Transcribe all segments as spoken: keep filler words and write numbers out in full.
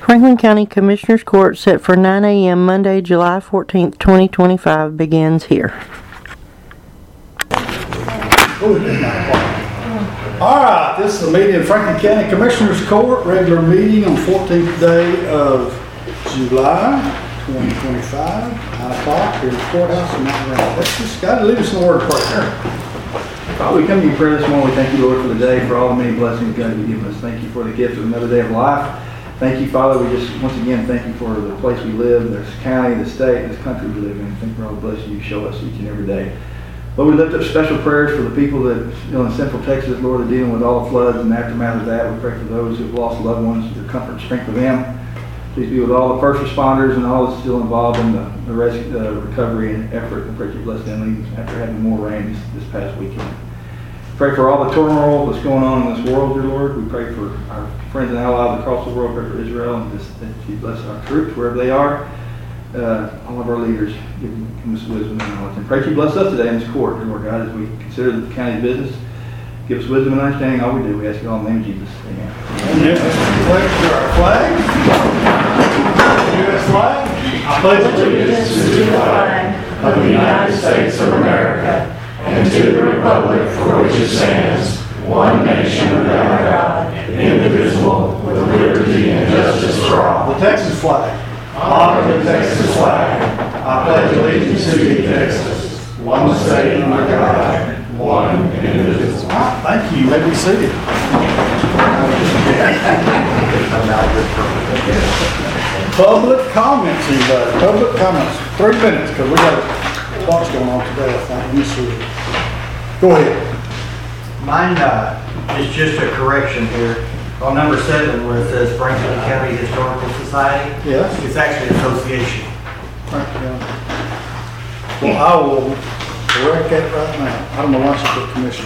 Franklin County Commissioners Court set for nine a m Monday, July fourteenth, twenty twenty-five begins here. All right, this is the meeting of Franklin County Commissioners Court, regular meeting on fourteenth day of July twenty twenty-five, nine o'clock here in the courthouse in Mount Vernon, Texas. God, lead us in the word of prayer. Father, we come to you in prayer this morning. We thank you, Lord, for the day, for all the many blessings God has given us. Thank you for the gift of another day of life. Thank you, Father. We just, once again, thank you for the place we live, this county, the state, this country we live in. Thank you for all the blessings you show us each and every day. Lord, we lift up special prayers for the people that, you know, in Central Texas, Lord, are dealing with all the floods and the aftermath of that. We pray for those who have lost loved ones, your comfort and strength of them. Please be with all the first responders and all that's still involved in the, the rescue, uh, recovery and effort. We pray you bless them after having more rain this, this past weekend. Pray for all the turmoil that's going on in this world, dear Lord. We pray for our friends and allies across the world. Pray for Israel and just that you bless our troops wherever they are. Uh, all of our leaders, give, give us wisdom and knowledge. And pray you bless us today in this court, dear Lord God, as we consider the county's business. Give us wisdom and understanding in all we do. We ask you all in the name of Jesus. Amen. Amen. Pledge to our flag. U S flag. I pledge allegiance to the flag of the United States of America and to the republic for which it stands, one nation under God, indivisible, with liberty and justice for all. The Texas flag. Honor the Texas flag. I pledge allegiance to the Texas, one state under God, one indivisible. Ah, thank you. You may be seated. Public comments, anybody? Public comments. Three minutes, because we got lots going on today, I think. Let me see. Go ahead. Mine uh, is just a correction here. On number seven, where it says Franklin County Historical Society, Yes. it's actually association. Well, I will correct that right now. I don't know why she put commission.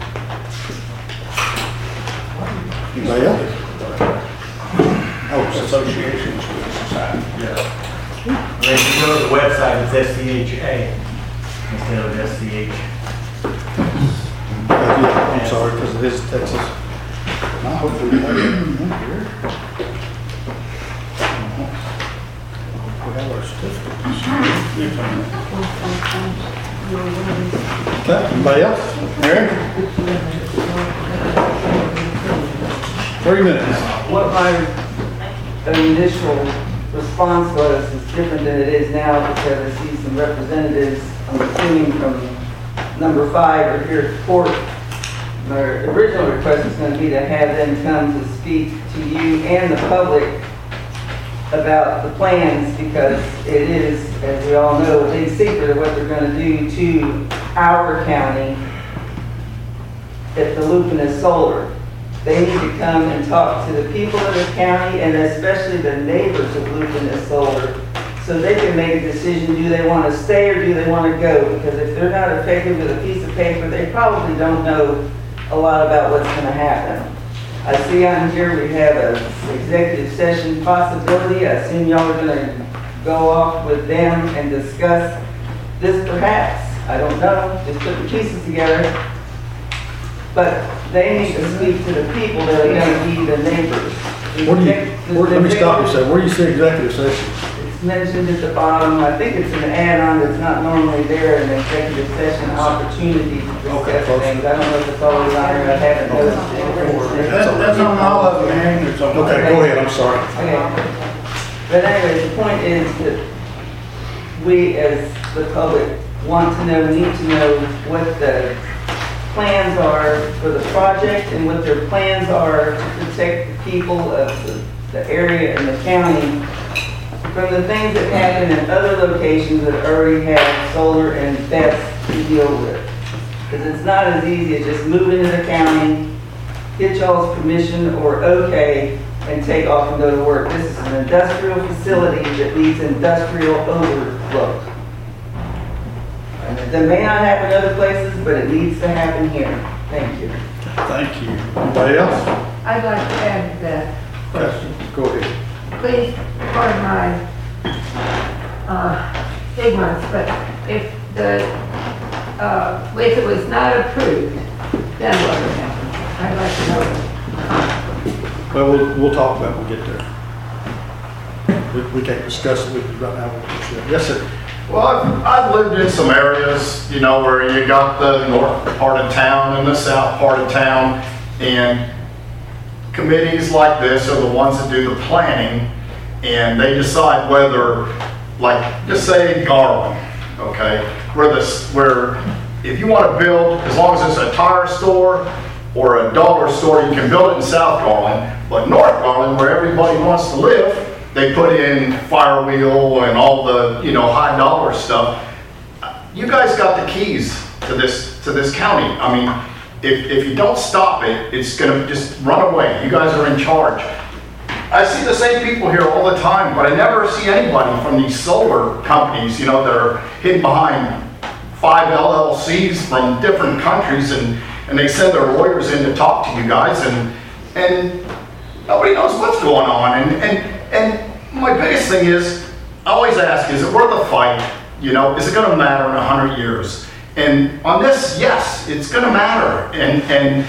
Anybody else? Oh, it's associations with the society. Yeah. And if you go to the website, it's S C H A instead of S C H. Uh, yeah, I'm sorry, because it is Texas. I hope we have it in here. We have our certificates. Okay, anybody else? Aaron? Three minutes. What my initial response was is different than it is now, because I see some representatives, I'm assuming from number five, are here at court. My original request is going to be to have them come to speak to you and the public about the plans, because it is, as we all know, a big secret of what they're going to do to our county at the Lupinus Solar. They need to come and talk to the people of the county, and especially the neighbors of Lupinus Solar, so they can make a decision: do they want to stay or do they want to go? Because if they're not affected with a piece of paper, they probably don't know a lot about what's going to happen. I see on here we have an executive session possibility. I assume y'all are going to go off with them and discuss this perhaps. I don't know. Just put the pieces together. But they need to speak to the people that are going to be the neighbors. Where do you, where, let me stop you a second. Where do you see executive session? It's mentioned at the bottom. I think it's an add-on that's not normally there, an executive session opportunity to discuss Okay, things. I don't know if it's always on there. I haven't noticed it. That's, that's on all of them, Aaron. Okay, go ahead. I'm sorry. Okay. But anyway, the point is that we as the public want to know, need to know what the plans are for the project and what their plans are to protect the people of the, the area and the county from the things that happen in other locations that already have solar and B E S to deal with. Because it's not as easy as just move into the county, get y'all's permission or okay, and take off and go to work. This is an industrial facility that needs industrial overlook. And it may not happen other places, but it needs to happen here. Thank you. Thank you. Anybody else? I'd like to add that question. Go ahead. Please pardon my uh, ignorance, but if the uh, if it was not approved, then what would happen? I'd like to know. Well, we'll, we'll talk about it when we get there. we, we can't discuss it with you right now. Yes, sir. Well, I've, I've lived in some areas, you know, where you got the north part of town and the south part of town, and committees like this are the ones that do the planning, and they decide whether, like, just say Garland, okay, where this, where if you want to build, as long as it's a tire store or a dollar store, you can build it in South Garland, but North Garland, where everybody wants to live, they put in Firewheel and all the, you know, high dollar stuff. You guys got the keys to this, to this county. I mean, if, if you don't stop it, it's gonna just run away. You guys are in charge. I see the same people here all the time, but I never see anybody from these solar companies, you know, that are hidden behind five L L Cs from different countries, and, and they send their lawyers in to talk to you guys, and, and nobody knows what's going on. And, and, and my biggest thing is, I always ask, is it worth a fight? You know, is it gonna matter in a hundred years? And on this, yes, it's gonna matter. And, and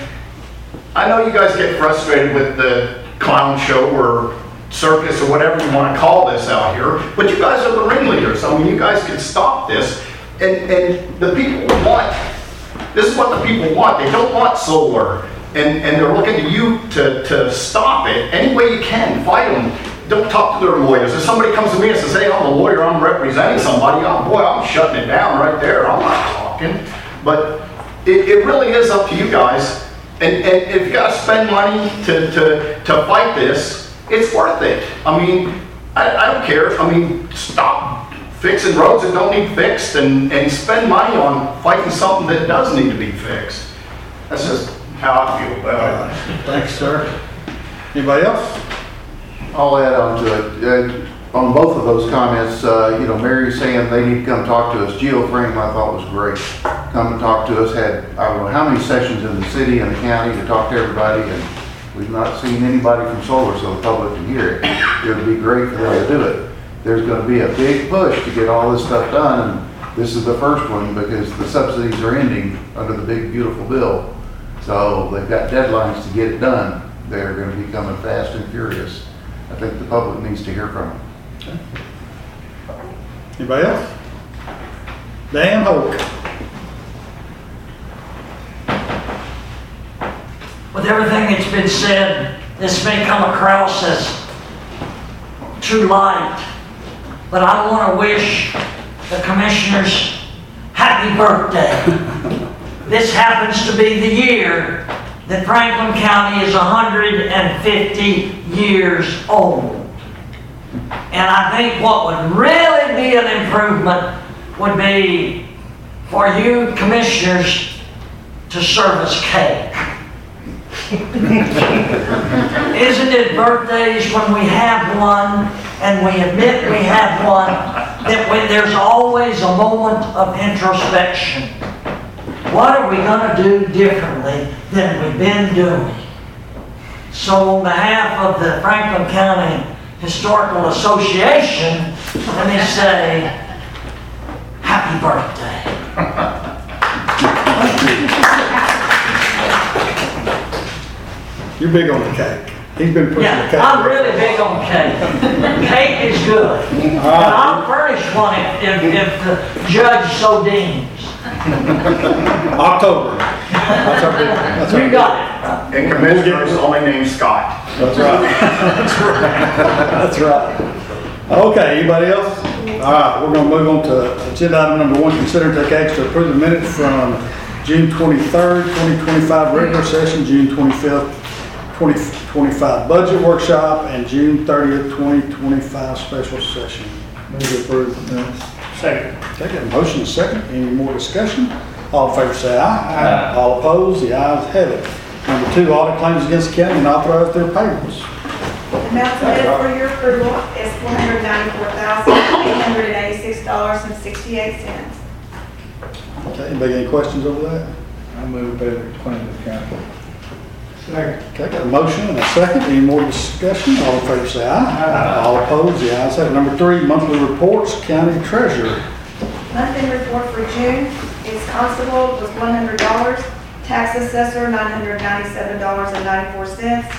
I know you guys get frustrated with the clown show or circus or whatever you wanna call this out here, but you guys are the ringleaders. I mean, you guys can stop this. And, and the people want, this is what the people want. They don't want solar. And, and they're looking to you to, to stop it any way you can. Fight them. Don't talk to their lawyers. If somebody comes to me and says, hey, I'm a lawyer, I'm representing somebody, oh boy, I'm shutting it down right there. I'm not talking. But it, it really is up to you guys. And, and if you gotta spend money to, to, to fight this, it's worth it. I mean, I, I don't care. I mean, stop fixing roads that don't need fixed, and, and spend money on fighting something that does need to be fixed. That's just how I feel about it. Thanks, sir. Anybody else? I'll add on to it. Uh, on both of those comments, uh, you know, Mary saying they need to come talk to us. Geo Frame, I thought was great. Come and talk to us. Had, I don't know how many sessions in the city and the county to talk to everybody, and we've not seen anybody from solar so the public can hear it. It would be great for them to do it. There's going to be a big push to get all this stuff done, and this is the first one because the subsidies are ending under the big, beautiful bill. So they've got deadlines to get it done. They're going to be coming fast and furious. I think the public needs to hear from them. Okay. Anybody else? Dan Hoke. With everything that's been said, this may come across as too light, but I want to wish the commissioners happy birthday. This happens to be the year that Franklin County is one hundred fifty years old. And I think what would really be an improvement would be for you commissioners to serve us cake. Isn't it birthdays when we have one and we admit we have one, that when there's always a moment of introspection? What are we going to do differently than we've been doing? So on behalf of the Franklin County Historical Association, let me say, happy birthday. You're big on the cake. He's been pushing Yeah, the cake. I'm really big on cake. Cake is good. And I'll furnish one if, if, if the judge so deems. October. That's our big, that's our You got it. And commissioners only named Scott. That's right. That's right. That's right. Okay, anybody else? All right, we're gonna move on to agenda item number one, consider and take action to approve the minutes from June twenty-third, twenty twenty-five regular session, June twenty-fifth, twenty twenty-five budget workshop, and June thirtieth, twenty twenty-five special session. Move to approve the minutes. Second. Okay, got a motion and a second. Any more discussion? All in favor say aye. Aye. All opposed, the ayes have it. Number two, audit claims against the county and authorize their payrolls. The amount submitted for your approval is four hundred ninety-four thousand, eight hundred eighty-six dollars and sixty-eight cents. Okay, anybody got any questions over that? I move to pay the claim to the county. Second. Okay, got a motion and a second. Any more discussion? All in favor say aye. Aye. All opposed, the ayes have it. Number three, monthly reports, county treasurer. Monthly report for June is constable was one hundred dollars, tax assessor nine hundred ninety-seven dollars and ninety-four cents,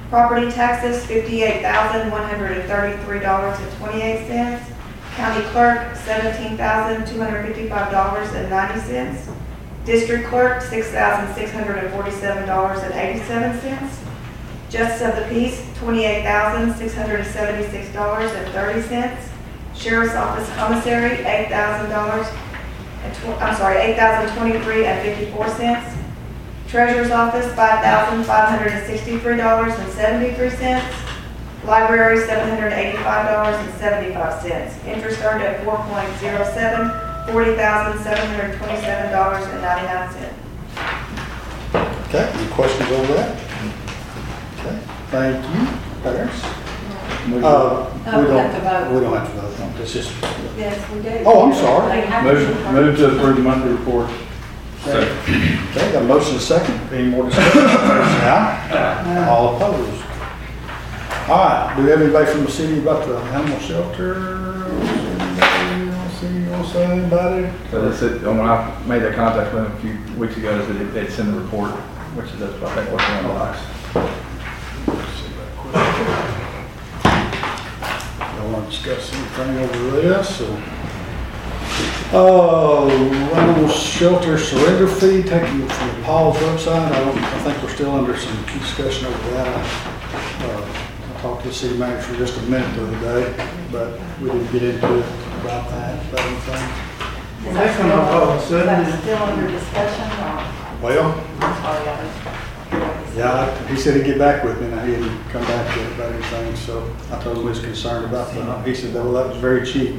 Property taxes, fifty-eight thousand, one hundred thirty-three dollars and twenty-eight cents. County clerk, seventeen thousand, two hundred fifty-five dollars and ninety cents. District clerk, six thousand, six hundred forty-seven dollars and eighty-seven cents. Justice of the peace, twenty-eight thousand, six hundred seventy-six dollars and thirty cents. Sheriff's office commissary, eight thousand dollars, and tw- I'm sorry, eight thousand twenty-three and fifty-four cents. Treasurer's office, five thousand five hundred sixty-three dollars and seventy-three cents. Library, seven hundred eighty-five dollars and seventy-five cents. Interest earned at four point zero seven, forty thousand seven hundred twenty-seven dollars and ninety-nine cents. Okay, any questions over that? Okay, thank you. Paris? Uh, No, we we don't, have to vote. we don't have to vote on it. It's just, Yes, we do. oh, I'm sorry. They have to Move, confirm. move to approve the monthly report. Okay, got a motion and a second. Any more discussion? Say aye. All opposed? All right, do we have anybody from the city about the animal shelter? Anybody else, you want to say about it? So that's it, when I made that contact with them a few weeks ago, they said they'd send the report, which is, that's, I think, what's on the box. Y'all want to discuss anything over this? Or? Oh, animal shelter surrender fee, taking it from Paul's website. I don't, I think we're still under some discussion over that. Uh, I talked to the city manager for just a minute the other day, but we didn't get into it about that, about anything. Is that still, is that still under discussion or? Well, I'm sorry, I was- yeah, he said he'd get back with me, and he hadn't come back yet about anything, so I told him he was concerned about that. He said, well, that was very cheap.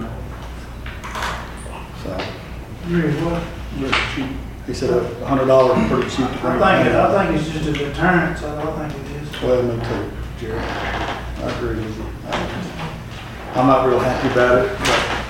So, Really, what? very cheap. He said a hundred dollars is pretty cheap to bring. I think, I think it's just a deterrent, so I don't think it is. Well, me too, Jerry. I agree with you. I- I'm not real happy about it,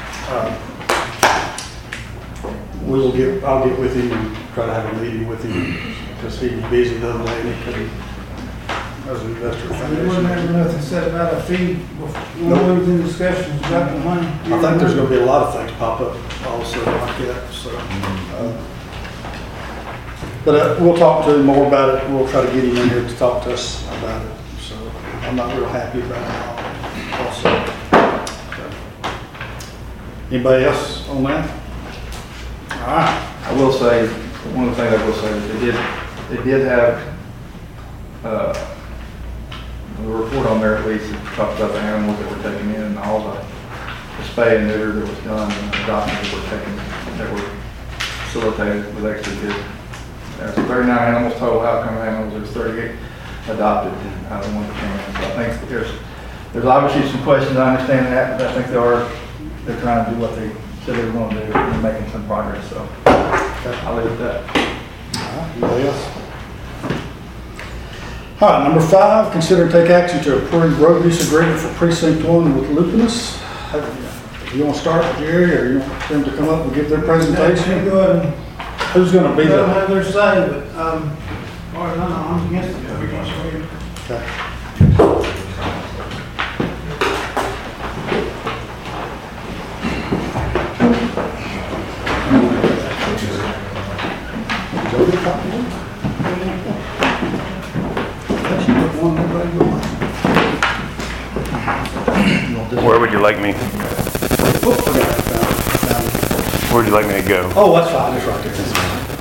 but, uh, we will get, I'll get with him and try to have a meeting with him, because he was busy the other day and he couldn't, as an investor There wasn't ever foundation. nothing said about a fee when we was in discussions about the money. I think there's gonna be a lot of things pop up also like that, so. uh, But uh, we'll talk to him more about it, we'll try to get him in here to talk to us about it, so I'm not real happy about it also. So. Anybody else on that? All right. I will say, one of the things I will say is they did, they did have, uh, the report on there at least, it talked about the animals that were taken in and all the, the spay and neuter that was done and the adoptions that were taken, that were facilitated with extra kids. There's thirty-nine animals total, outcome animals, there's thirty-eight adopted out of the ones that came in. So I think there's, there's obviously some questions, I understand that, but I think they are, they're trying to do what they said they were going to do and making some progress, so I'll leave it at that. All right, anybody else? All right, number five, consider and take action to approve road use agreement for precinct one with Lupinus. You want to start, Jerry, or you want them to come up and give their presentation? Go ahead and, Who's going to be they don't the? have their say, but, um, as far as I know, I'm against it. We're gonna show you. Okay. Go get a copy of it. Yes, you put one, everybody go on. You want this? Where would you like me? Oh, forgot I found it. Found it. Where would you like me to go? Oh, that's fine, it's right there.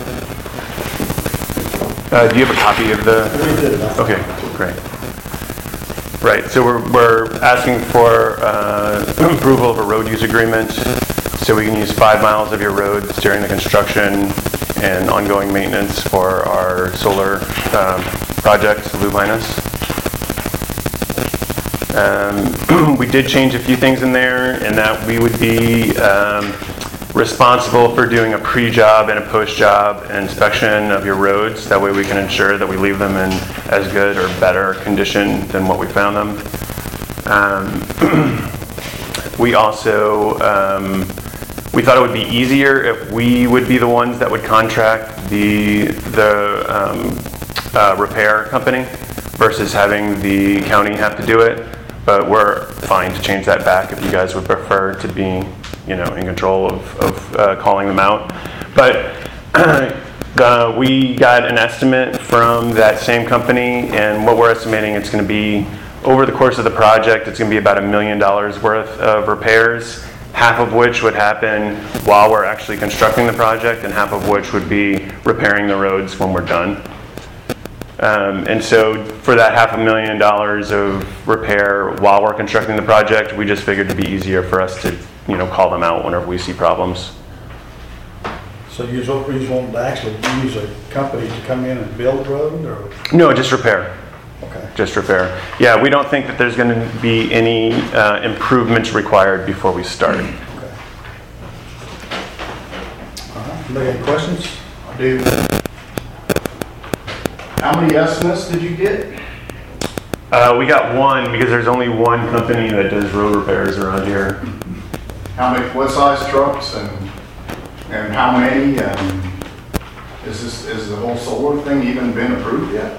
Uh, do you have a copy of the? We did it. Okay, great. Right, so we're, we're asking for uh, approval of a road use agreement so we can use five miles of your roads during the construction and ongoing maintenance for our solar um, project, Lupinus. Um, we did change a few things in there in that we would be um, responsible for doing a pre-job and a post-job inspection of your roads. That way we can ensure that we leave them in as good or better condition than what we found them. Um, we also, um, we thought it would be easier if we would be the ones that would contract the, the um, uh, repair company versus having the county have to do it. But we're fine to change that back if you guys would prefer to be, you know, in control of, of uh, calling them out. But Uh, we got an estimate from that same company, and what we're estimating it's going to be over the course of the project, it's going to be about a million dollars worth of repairs, half of which would happen while we're actually constructing the project, and half of which would be repairing the roads when we're done. Um, and so for that half a million dollars of repair while we're constructing the project, we just figured it'd be easier for us to, you know, call them out whenever we see problems. So you just, you just want to actually use a company to come in and build the road, or? No, just repair. Okay. Just repair. Yeah, we don't think that there's going to be any uh, improvements required before we start. Okay. All right. Anybody any questions? I do. How many estimates did you get? Uh, we got one because there's only one company that does road repairs around here. How many, what size trucks and and how many? And is this is the whole solar thing even been approved yet?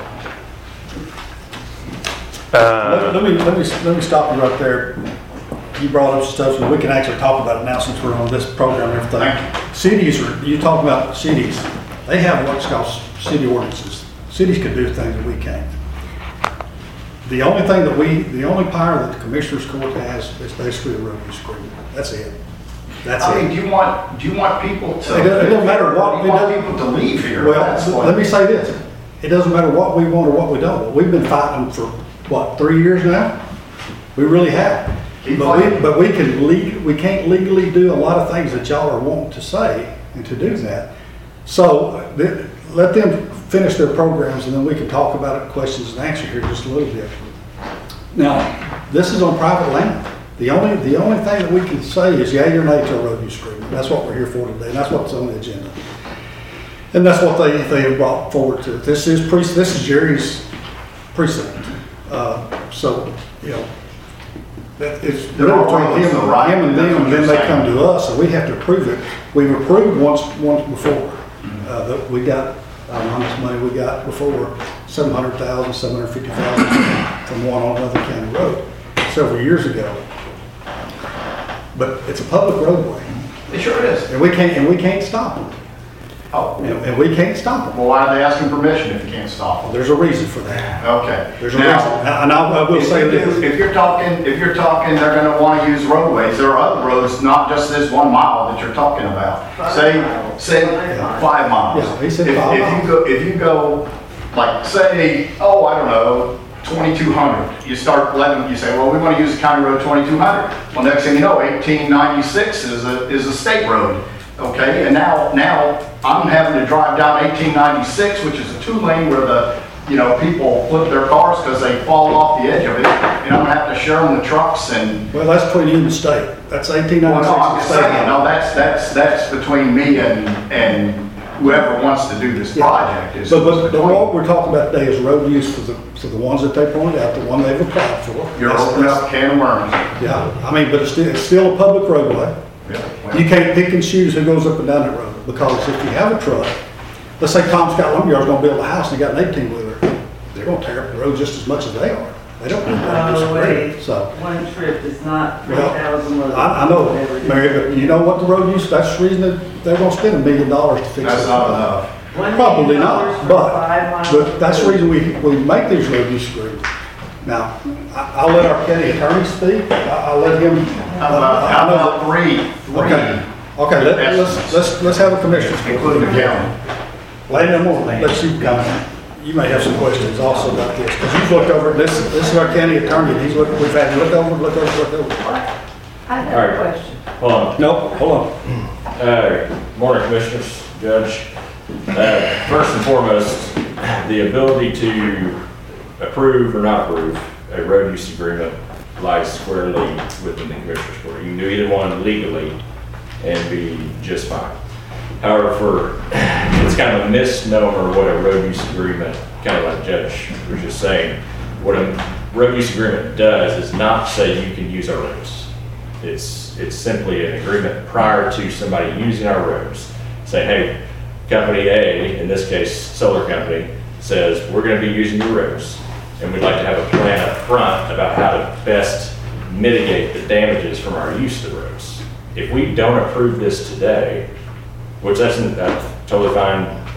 Uh, let, let me let me let me stop you right there. You brought up stuff, so we can actually talk about it now since we're on this program and everything. Cities are, you talk about cities, they have what's called city ordinances. Cities can do things that we can't. The only thing that we, the only power that the Commissioners Court has is basically the road use agreement. That's it. That's I it. mean, do you want do you want people to? It doesn't, it doesn't matter what. Do you want people to leave here? Well, That's let what- me say this. It doesn't matter what we want or what we don't. We've been fighting for, what, three years now? We really have. Keep But we, fighting. but we can leg, we can't legally do a lot of things that y'all are wanting to say and to do that. So th- let them finish their programs and then we can talk about it, questions and answers here just a little bit. Now, this is on private land. The only, the only thing that we can say is yea or nay to a road use agreement. That's what we're here for today, and that's what's on the agenda. And that's what they, they have brought forward to. This is pre, this is Jerry's precinct. Uh, so, you know, that it's There really are between roads him, to the right, him and that's them, what and then you're they come saying. to us, and we have to approve it. We've approved once, once before. Uh, that we got, I don't know how much money we got before, seven hundred thousand, seven hundred fifty thousand from one on another county road several years ago. But it's a public roadway, It sure is. and we can't, and we can't stop them. Oh, And, and we can't stop them. well, why are they asking permission if you can't stop them? There's a reason for that. Okay. There's a Now, reason. And I, I will If say you do- this. If you're talking, if you're talking, they're gonna wanna use roadways, there are other roads, not just this one mile that you're talking about. Say, say, five miles. Yeah, he said If- five If miles. you go, if you go, like, say, oh, I don't know, twenty-two hundred, you start letting, you say, well, we wanna use County Road twenty-two hundred. Well, next thing you know, eighteen ninety-six is a, is a state road, okay? And now, now, I'm having to drive down eighteen ninety-six, which is a two-lane where the, you know, people flip their cars because they fall off the edge of it, and I'm gonna have to share them the trucks and, Well, that's between you and the state. That's eighteen well, no, I'm ninety-six. just saying, no, that's, that's, that's between me and, and whoever wants to do this project is. But, but, but between- what we're talking about today is road use for the, for the ones that they pointed out, the one they've applied for. You're That's- opening that's- up a can of worms. Yeah, I mean, but it's still, it's still a public roadway. Yeah, well, You can't pick and choose who goes up and down that road, because if you have a truck, let's say Tom Scott Lumberyard's gonna build a house and he got an eighteen wheeler, they're gonna tear up the road just as much as they are. They don't do that, Oh, wait, disagree, so. one trip is not three Well, thousand loads. I, I know, whatever it is. Mary, but you know what the road use, that's the reason that they're gonna spend a million dollars to fix it. That's not enough. One Probably million dollars not, for but, five miles but that's the of reason we, we make these road use agreements. Now, I, I'll let our county attorney speak, I- I'll let him. How about, I how know about three, Okay, three, okay, let, let's, let's, let's have a commissioner's. including the county? Lane, I'm gonna let you comment. You may have some questions also about this, because you've looked over, it. this, this is our county attorney, and he's looked, we've had him look over, look over, look over. I have All right. a question. Hold on. Nope, hold on. Uh, Morning, Commissioners, Judge. Uh, First and foremost, the ability to approve or not approve a road use agreement lies squarely within the Commissioners Court. You can do either one legally and be just fine. However, for, it's kind of a misnomer what a road use agreement, kind of like Judge was just saying, what a road use agreement does is not say you can use our roads. It's, it's simply an agreement prior to somebody using our roads. Say, hey, company A, in this case, solar company, says, we're gonna be using your roads, and we'd like to have a plan up front about how to best mitigate the damages from our use of the roads. If we don't approve this today, which that's, that's totally fine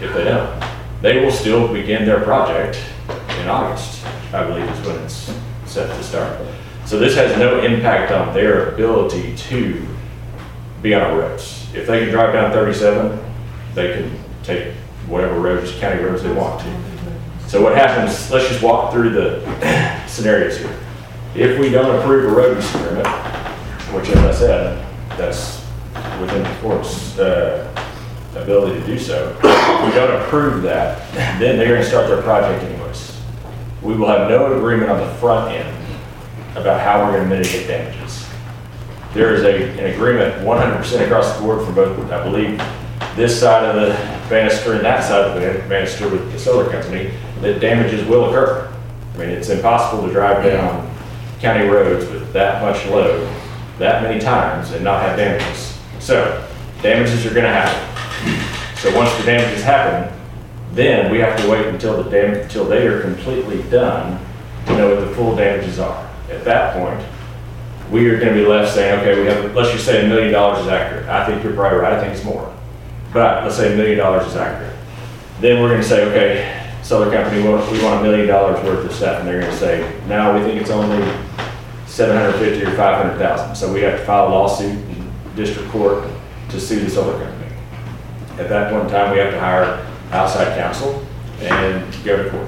if they don't. They will still begin their project in August, I believe is when it's set to start. So this has no impact on their ability to be on our roads. If they can drive down thirty-seven, they can take whatever roads, county roads they want to. So what happens, let's just walk through the scenarios here. If we don't approve a road use agreement, which as I said, that's within the court's uh, ability to do so. If we don't approve that, then they're gonna start their project anyways. We will have no agreement on the front end about how we're gonna mitigate damages. There is a, an agreement one hundred percent across the board from both, I believe, this side of the banister and that side of the banister with the solar company, that damages will occur. I mean, it's impossible to drive down county roads with that much load that many times and not have damages. So, damages are gonna happen. So once the damages happen, then we have to wait until the dam until they are completely done to know what the full damages are. At that point, we are gonna be left saying, okay, we have, let's just say a million dollars is accurate. I think you're probably right, I think it's more. But let's say a million dollars is accurate. Then we're gonna say, okay, solar company, we want, we want a million dollars worth of stuff, and they're gonna say, no, we think it's only seven hundred fifty or five hundred thousand. So we have to file a lawsuit in district court to sue the solar company. At that point in time, we have to hire outside counsel and go to court.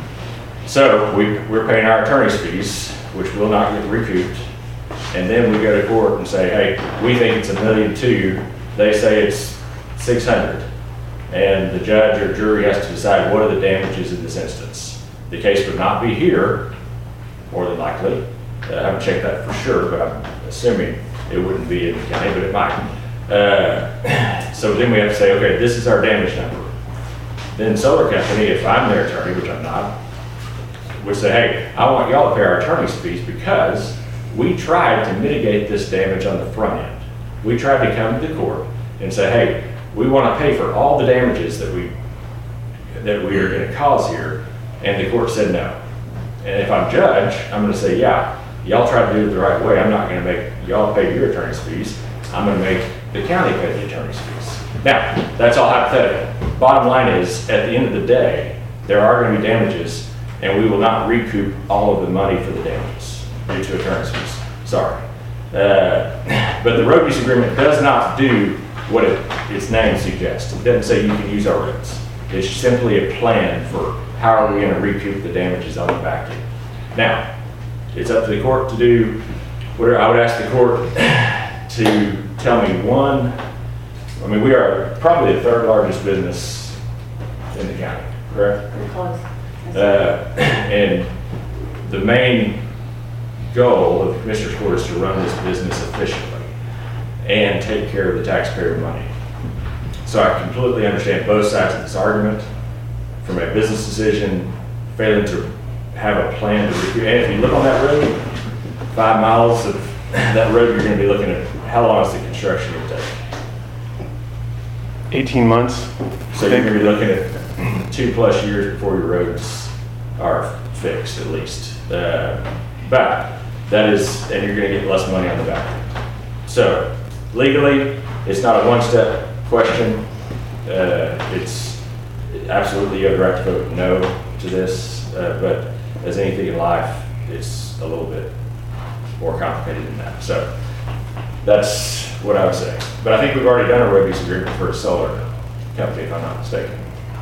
So we, we're paying our attorney's fees, which will not get recouped. And then we go to court and say, hey, we think it's a million two. They say it's six hundred. And the judge or jury has to decide what are the damages in this instance. The case would not be here, more than likely. I haven't checked that for sure, but I'm assuming it wouldn't be in the county, but it might. Uh, so then we have to say, okay, this is our damage number. Then solar company, if I'm their attorney, which I'm not, would say, hey, I want y'all to pay our attorney's fees because we tried to mitigate this damage on the front end. We tried to come to the court and say, hey, we want to pay for all the damages that we that we are going to cause here, and the court said no. And if I'm judge, I'm going to say, yeah, y'all try to do it the right way. I'm not going to make y'all pay your attorney's fees. I'm going to make the county pay the attorney's fees. Now, that's all hypothetical. Bottom line is, at the end of the day, there are going to be damages, and we will not recoup all of the money for the damages due to attorney's fees. Sorry. Uh, but the road use agreement does not do what it, its name suggests. It doesn't say you can use our roads. It's simply a plan for how are we going to recoup the damages on the back end. Now, it's up to the court to do whatever. I would ask the court to tell me one, I mean, we are probably the third largest business in the county, correct? Pretty close. Uh, and the main goal of the Commissioner's Court is to run this business efficiently and take care of the taxpayer money. So I completely understand both sides of this argument. From a business decision, failing to have a plan to recoup. And if you look on that road, five miles of that road, you're going to be looking at how long is the construction going to take? eighteen months. So you're going to be looking at two plus years before your roads are fixed, at least. Uh, but that is, and you're going to get less money on the back end. So legally, it's not a one-step question. Uh, it's absolutely, you have the right to vote no to this, uh, but as anything in life, it's a little bit more complicated than that. So that's what I would say. But I think we've already done a road use agreement for a solar company, if I'm not mistaken,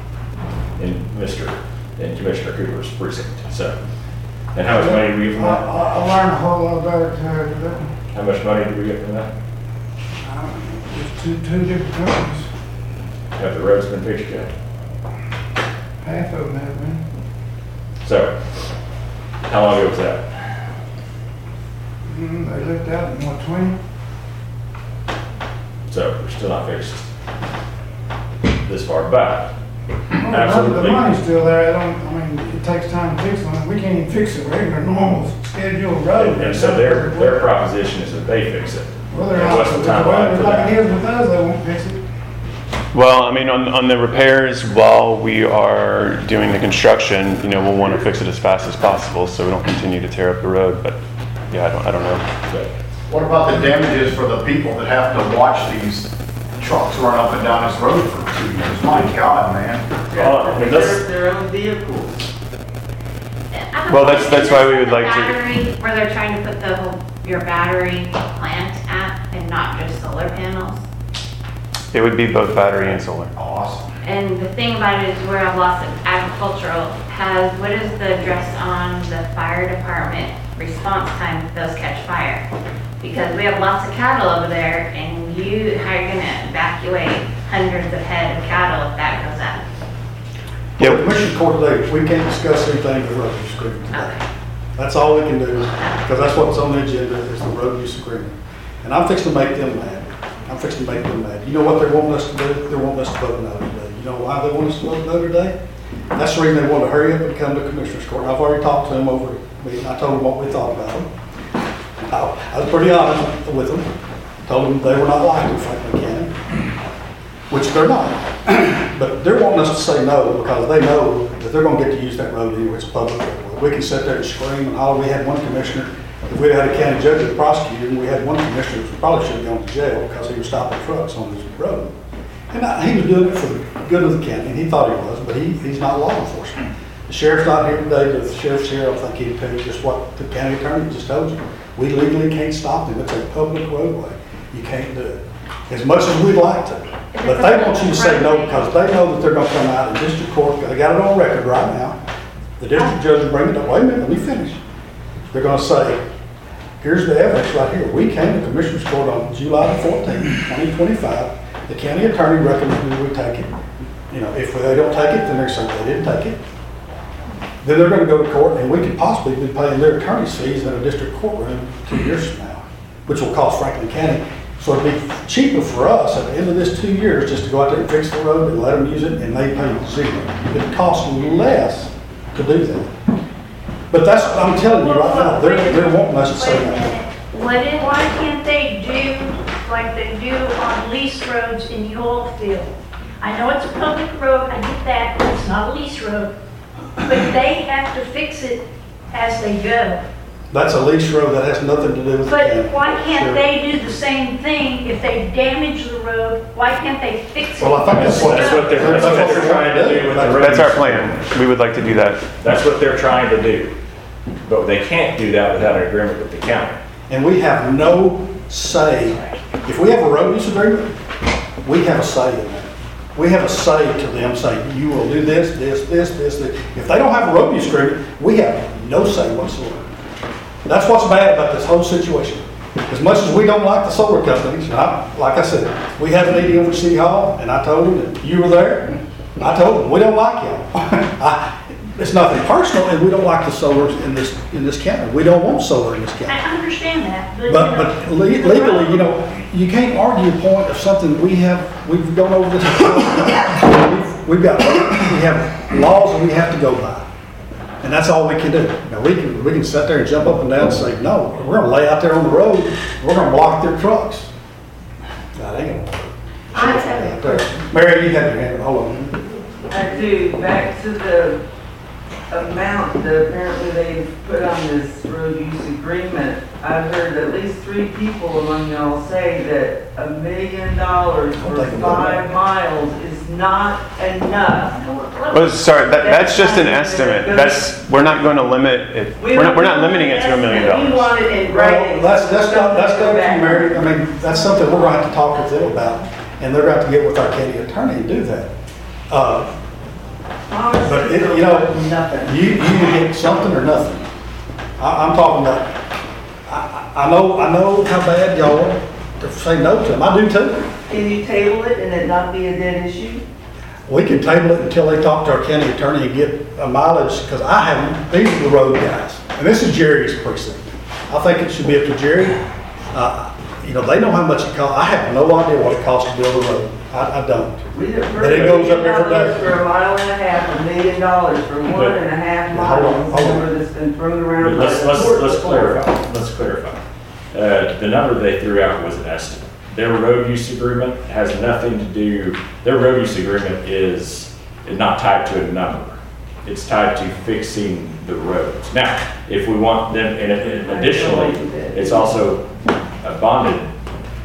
in Mister in Commissioner Cooper's precinct. So, and how much money did we get from I, that? I I learned a whole lot about it, uh, that, How much money did we get from that? uh, it's two, two different companies, Have the roads been fixed yet? half of them have been. So, how long ago was that? Mm, they looked out in what, twenty? So, we're still not fixed this far, but Well, absolutely. The money's still there, I don't, I mean, it takes time to fix them, we can't even fix a regular, normal scheduled road. And, and so their, their proposition is that they fix it. Well, they're And not, what's the timeline for like that? it is with us, they won't fix it. Well, I mean, on, on the repairs, while we are doing the construction, you know, we'll want to fix it as fast as possible so we don't continue to tear up the road, but yeah, I don't, I don't know. But What about the damages for the people that have to watch these trucks run up and down this road for two years. My God, man. Well, I mean, that's- They're their own vehicles. Well, that's, that's why we would like to. Battery, where they're trying to put the whole, your battery plant at and not just solar panels. It would be both battery and solar. Awesome. And the thing about it is where I've lost it, agricultural has, what is the address on the fire department response time if those catch fire? Because we have lots of cattle over there and you, how are you gonna evacuate hundreds of head of cattle if that goes up? Yeah, Commissioner Court today, we can't discuss anything with the road use agreement today. That's all we can do, because that's what's on the agenda, is the road use agreement. And I'm fixing to make them mad. I'm fixing to make them mad. You know what they're wanting us to do? They're wanting us to vote no today. You know why they want us to vote no today? That's the reason they want to hurry up and come to Commissioner's Court. I've already talked to them over the meeting. I told them what we thought about them. I, I was pretty honest with them. Told them they were not lying to Franklin County, which they're not. But they're wanting us to say no because they know that they're going to get to use that road anyway. It's public road. We can sit there and scream and holler. We had one commissioner, if we had a county judge and prosecutor, and we had one commissioner who probably should have gone to jail because he was stopping trucks on this road. And I, he was doing it for the good of the county, and he thought he was, but he, he's not law enforcement. The sheriff's not here today, but the sheriff's here. I think he'd tell you just what the county attorney just told you. We legally can't stop them. It's a public roadway. You can't do it. As much as we'd like to. But they want you to say no because they know that they're going to come out in district court. They got it on record right now. The district judge will bring it up. Wait a minute, let me finish. They're going to say, here's the evidence right here. We came to Commissioner's Court on July fourteenth, twenty twenty-five. The county attorney recommended we take it. You know, if they don't take it, then they're saying they didn't take it. Then they're going to go to court, and we could possibly be paying their attorney's fees in a district courtroom two years from now, which will cost Franklin County. So it'd be cheaper for us at the end of this two years just to go out there and fix the road and let them use it, and they pay zero. It costs less to do that. But that's what I'm telling you right now. They're, they're wanting us to say that. What if, why can't they do like they do on lease roads in the oil field? I know it's a public road, I get that, but it's not a lease road. But they have to fix it as they go. That's a lease road that has nothing to do with the But county. why can't Sure. they do the same thing if they damage the road? Why can't they fix it? Well, I think that's what, That's what they're, that's what they're trying to do with the road. That's our plan. We would like to do that. That's what they're trying to do. But they can't do that without an agreement with the county. And we have no say. If we have a road use agreement, we have a say in that. We have a say to them saying, you will do this, this, this, this, this. If they don't have a road use agreement, we have no say whatsoever. That's what's bad about this whole situation. As much as we don't like the solar companies, and I, like I said, we had a meeting over at City Hall, and I told them that you were there. I told them, we don't like y'all. I- It's nothing personal, and we don't like the solar in this, in this county. We don't want solar in this county. I understand that, but. But, you know, but le- legally, you know, you can't argue a point of something we have, we've gone over this. We've- We've got, we have laws that we have to go by. And that's all we can do. Now, we can, we can sit there and jump up and down and say, no, we're gonna lay out there on the road, we're gonna block their trucks. That ain't gonna work. I have a question. Mary, you have your hand, hold on. I do, back to the amount that apparently they've put on this road use agreement. I've heard at least three people among y'all say that a million dollars for five miles is not enough. Well, sorry, that, that's just an estimate. That's, we're not going to limit it. We're not, we're not limiting it to a million We dollars. want it in Well, writing. that's, that's not, that's Go not back. Mary, I mean, that's something we're gonna have to talk with them about, and they're gonna have to get with our county attorney and do that. Uh, But it, you know, you, you can get something or nothing. I, I'm talking about, I, I I know, I know how bad y'all are to say no to them. I do too. Can you table it and it not be a dead issue? We can table it until they talk to our county attorney and get a mileage, because I haven't, these are the road guys. And this is Jerry's precinct. I think it should be up to Jerry. Uh, you know, they know how much it costs. I have no idea what it costs to build a road. I, I don't. We have But it goes up every dollars day. for a mile and a half, a million dollars for one and a half Hold on, miles. hold on. Number that's been thrown around. But let's, by let's, the court let's before. clarify, let's clarify. Uh, the number they threw out was an estimate. Their road use agreement has nothing to do, their road use agreement is, is not tied to a number. It's tied to fixing the roads. Now, if we want them, and and additionally, it's also a bonded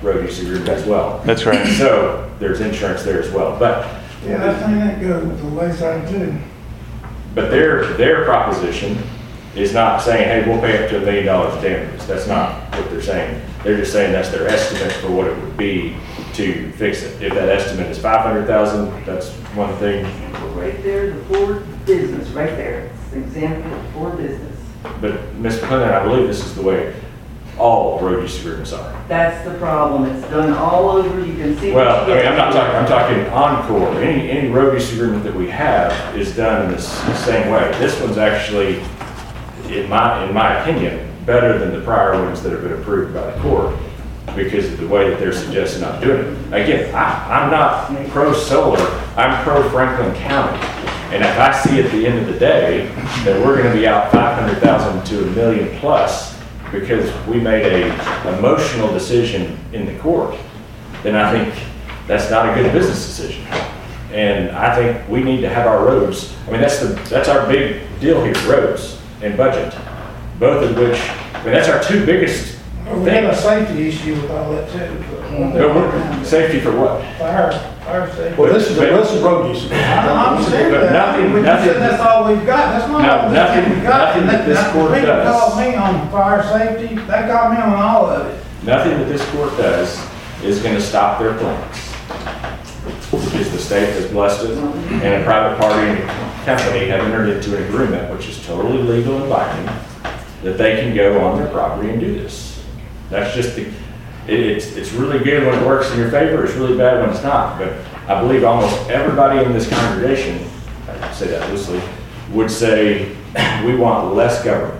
road use agreement as well. That's right. So there's insurance there as well. But Yeah, that thing ain't good with the wayside too. But their, their proposition is not saying, hey, we'll pay up to a million dollars in damages. That's not what they're saying. They're just saying that's their estimate for what it would be to fix it. If that estimate is five hundred thousand, that's one thing. Right there, the Ford business, right there. It's an example of Ford business. But Mister McClendon, I believe this is the way all road use agreements are. That's the problem. It's done all over. You can see. Well, I mean, I'm not talking, I'm talking Encore. Any, any road use agreement that we have is done in this same way. This one's actually, in my, in my opinion, better than the prior ones that have been approved by the court because of the way that they're suggesting not doing it. Again, I, I'm not pro-solar, I'm pro-Franklin County. And if I see at the end of the day that we're gonna be out five hundred thousand to a million plus because we made a emotional decision in the court, then I think that's not a good business decision. And I think we need to have our roads, I mean, that's the that's our big deal here, roads and budget. Both of which, I mean, that's our two biggest Well, we have a things. safety issue with all that too. But we're- Safety for what? Fire, fire safety. Well, this is, this is road use. I'm saying But that, nothing- but you nothing- said that's all we've got, that's not No, all nothing- we've got. nothing that this That- court People does. called me on fire safety, they got me on all of it. Nothing that this court does is gonna stop their plans. Because the state has blessed it, and a private party and company have entered into an agreement, which is totally legal and binding, that they can go on their property and do this. That's just the, it, it's, it's really good when it works in your favor, it's really bad when it's not. But I believe almost everybody in this congregation, I say that loosely, would say, we want less government.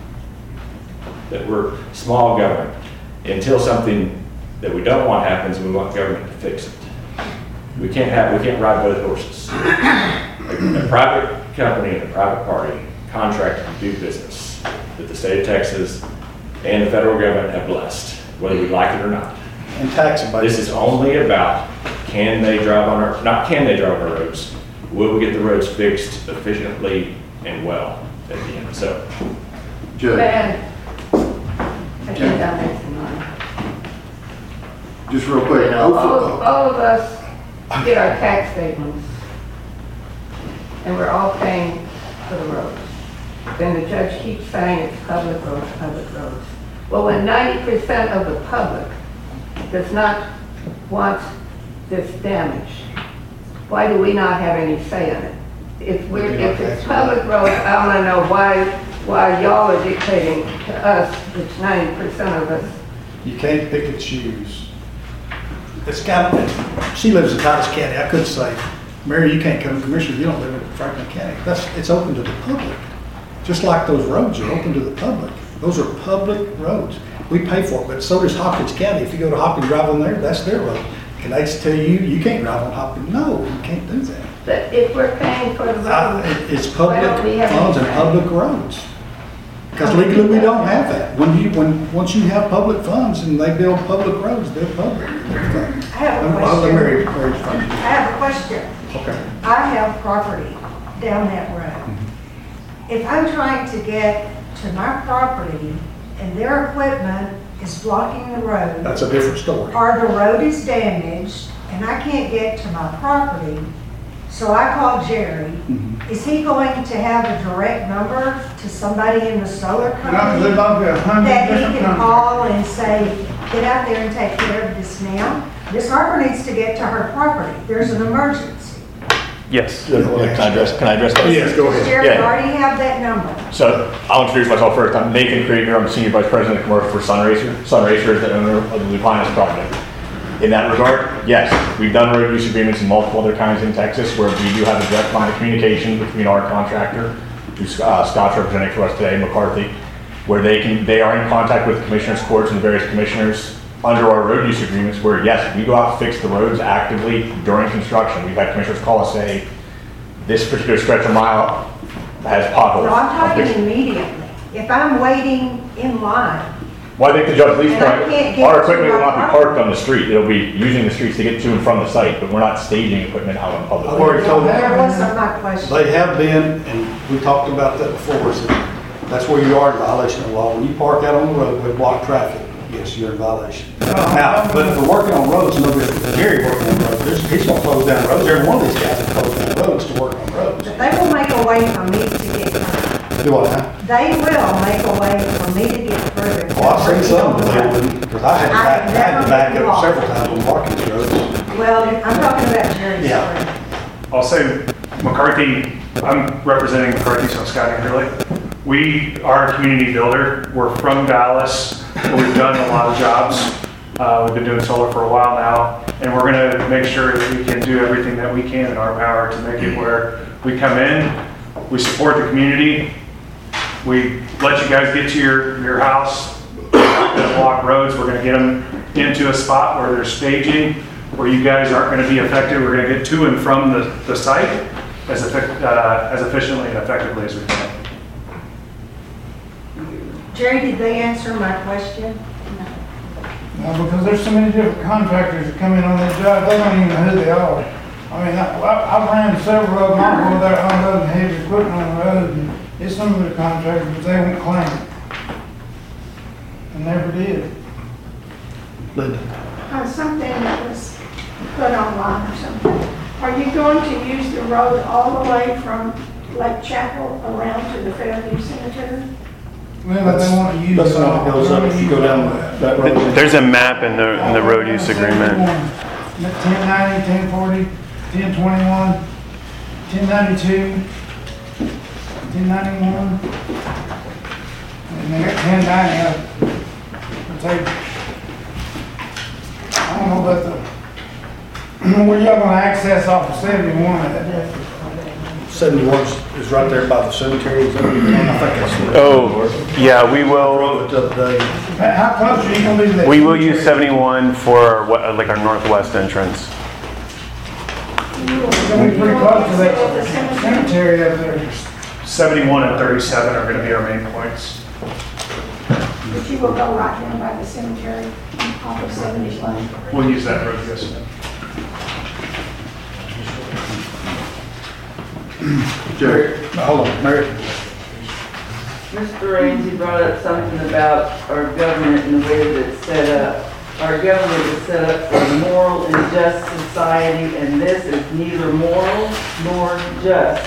That we're small government. Until something that we don't want happens, we want government to fix it. We can't have, we can't ride both horses. A, a private company and a private party contract to do business that the state of Texas and the federal government have blessed, whether we like it or not. And tax abatement. This is only about, can they drive on our, not can they drive on our roads, will we get the roads fixed efficiently and well at the end, so. Judge, Ben, I think that makes some money. just real quick. All of, all of us get our tax statements, and we're all paying for the roads. Then the judge keeps saying it's public roads, public roads. Well, when ninety percent of the public does not want this damage, why do we not have any say in it? If we're, if it's public roads, I wanna know why, why y'all are dictating to us, which ninety percent of us. You can't pick and choose. It's got, she lives in Titus County. I could say, Mary, you can't come commissioner, you don't live in Franklin County. That's, it's open to the public. Just like those roads are open to the public. Those are public roads. We pay for it, but so does Hopkins County. If you go to Hopkins, drive on there, that's their road. Can they just tell you, you can't drive on Hopkins? No, you can't do that. But if we're paying for the Uh, roads, it- It's why public don't we have funds and any say? public roads. Because legally, we don't have that. When you, when, once you have public funds and they build public roads, they're public. I have a I'll let Mary- question. Mary's fine. I have a question. Okay. I have property down that road. If I'm trying to get to my property and their equipment is blocking the road, That's a different story. or the road is damaged and I can't get to my property, so I call Jerry, is he going to have a direct number to somebody in the solar No, company there's about a hundred that he different can numbers. call and say, get out there and take care of this now? Miss Harper needs to get to her property. There's an emergency. Yes. Can I address, can I address that? Yes, go ahead. Jerry, Yeah. already have that number. So I'll introduce myself first. I'm Nathan Krieger. I'm the Senior Vice President of Commercial for Sunracer. Sunracer is the owner of the Lupinas project. In that regard, yes, we've done road use agreements in multiple other counties in Texas where we do have a direct line of communication between our contractor, who's uh, Scott's representing for us today, McCarthy, where they can, they are in contact with commissioners, courts, and various commissioners under our road use agreements where, yes, we go out to fix the roads actively during construction. We've had commissioners call us, say, this particular stretch of mile has potholes. No, I'm I'll fix talking it. immediately. If I'm waiting in line, Well, I think the judge leads And I point, can't get our to equipment will my not be property. parked on the street. It'll be using the streets to get to and from the site, but we're not staging equipment out on public. I've already told that them. wasn't my question. They have been, and we talked about that before, so that's where you are in violation of law. When you park out on the road, we block traffic. yes, you're in violation. Now, but if we're working on roads, no different than Jerry working on roads, there's- he's gonna close down roads, every one of these guys will close down roads to work on roads. But they will make a way for me to get through. Do what now? They will make a way for me to get through. Well, I've seen some, because I had to I back, I had to back never up get several times on Watkins Road. Well, I'm talking about Jerry's Yeah. Spring. I'll say McCarthy, I'm representing McCarthy, so Scott and Hurley. We are a community builder. We're from Dallas. We've done a lot of jobs. Uh, we've been doing solar for a while now, and we're gonna make sure that we can do everything that we can in our power to make it where we come in, we support the community, we let you guys get to your, your house. We're not gonna block roads. We're gonna get them into a spot where there's staging, where you guys aren't gonna be affected. We're gonna get to and from the, the site as, effect, uh, as efficiently and effectively as we can. Jerry, did they answer my question? No, because there's so many different contractors that come in on this job, they don't even know who they are. I mean, I, I I ran several of them, I go there unloading heavy equipment on the road, and it's some of the contractors, but they won't claim it. And never did. Linda. On something that was put online or something. Are you going to use the road all the way from Lake Chapel around to the Fairview Cemetery? Well, but they want to use That's it all. how it goes up, if you go down that road. There's a map in the, in the road use agreement. ten ninety, ten forty, ten twenty-one, ten ninety-two, ten ninety-one, and they got ten ninety up. I'll tell you, I don't know about the, where y'all gonna access off of seventy-one at that? seventy-one is right there by the cemetery, is that what you're doing? I think that's. Oh, yeah, we will, Drove it the other day. How close are you gonna be to that? we will use seventy-one for our, we- like our northwest entrance. It's gonna be pretty close to that cemetery up there. seventy-one and thirty-seven are gonna be our main points. But you will go right down by the cemetery off of seventy Lane. We'll use that road, yes. Jerry, hold on, Mary. Mister Ramsey brought up something about our government and the way that it's set up. Our government is set up for a moral and just society, and this is neither moral nor just